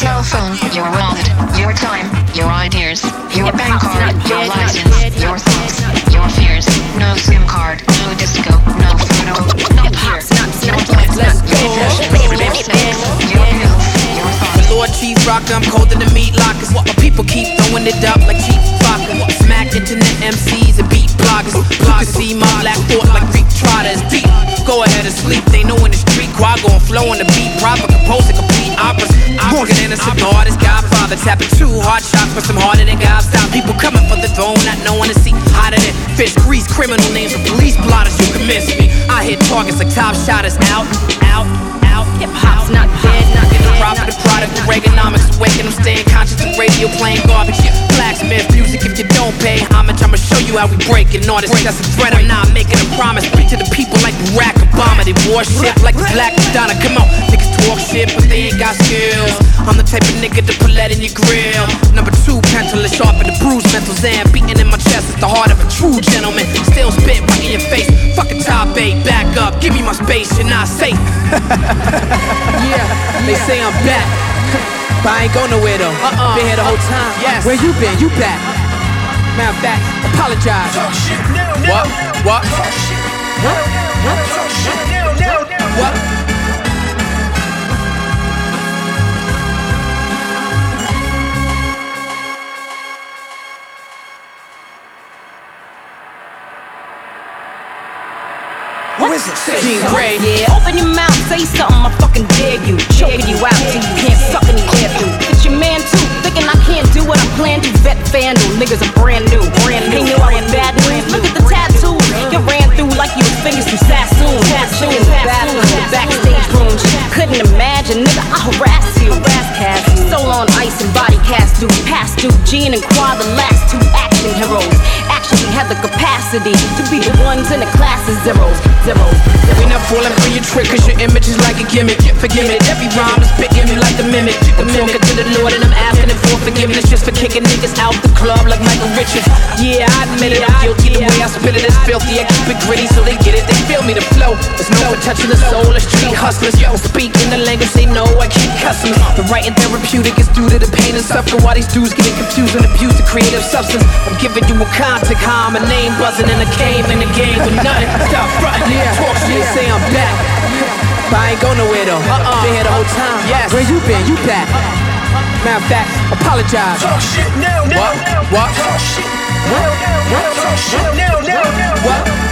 cell phone, your wallet, your time, your ideas, your bank card, your license, your thoughts, your fears. No SIM card, no disco, no photo, no here. Your life, your passion, your sex, your pills, your thoughts. Lord Chief Rock, I'm colder than meat lockers. My people keep throwing it up like cheap vodka. Smack internet MCs and beat bloggers. You can see my black thought like Greek trotters. Deep, go ahead and sleep. They know in the street, quad gon' flow on the beat. Proper, composing complete operas. Walking in a cigar, this Godfather. Tapping 2 hard shots for some harder than Gobstop. People coming for the throne, not knowing to see hotter than fish grease. Criminal names of police blotters, you can miss me. I hit targets like top shotters. Out. Hip hop's not dead, not getting the profit, the product of Reaganomics. Awaken, I'm staying conscious of radio playing garbage. Blacksmith music, if you don't pay homage, I'ma show you how we break it. Artists, that's a threat, I'm not making a promise. Speak to the people like Barack Obama. They worship like the Black Madonna. Come on, niggas talk shit, but they ain't got skills. I'm the type of nigga to put lead in your grill. Number 2, pencil is sharper the bruised mental zan. Beating in my chest is the heart of a true gentleman. Still spit right in your face. Fucking top 8, back up, give me my space, you're not safe. Yeah, they say I'm back, but I ain't go nowhere though. Been here the whole time. Yes. Where you been? You back. Matter of fact, apologize. What? Who is it? Jean Grey. Yeah, open your mouth, say something, I fucking dare you. Choking you out till you can't suck any air through. It's your man too, thinking I can't do what I plan to. Vet vandal, niggas are brand new. They knew I was bad news. Look at the tattoos, you ran through like you was fingers through Sassoon. Battling the backstage rooms. Couldn't imagine, nigga, I harass you. Soul on ice and body cast through. Past due, Gene and Quad, the last 2 action heroes. Actually had the capacity to be the ones in the class of zeros. We not falling for your trick, cause your image is like a gimmick. Forgive me, every rhyme is spitting you like a mimic. I'm talking to the Lord and I'm asking him for forgiveness, just for kicking niggas out the club like Michael Richards. Yeah, I admit it, I'm guilty. The way I spit it is filthy. I keep it gritty so they get it, they feel me, the flow. There's no touching the soul, it's street hustlers. Yo, speak in the language, they know I keep customers. The writing therapeutic is due to the pain and suffering. While these dudes getting confused and abuse the creative substance. I'm giving you a contact, how I'm a name buzzing in a cave in the game with nothing. Stop frontin', talk shit, say I'm back, but I ain't go nowhere though. Been here the whole time. Yes. Where you been? You back. Matter of fact, apologize. Talk shit now. What? Talk shit now. What?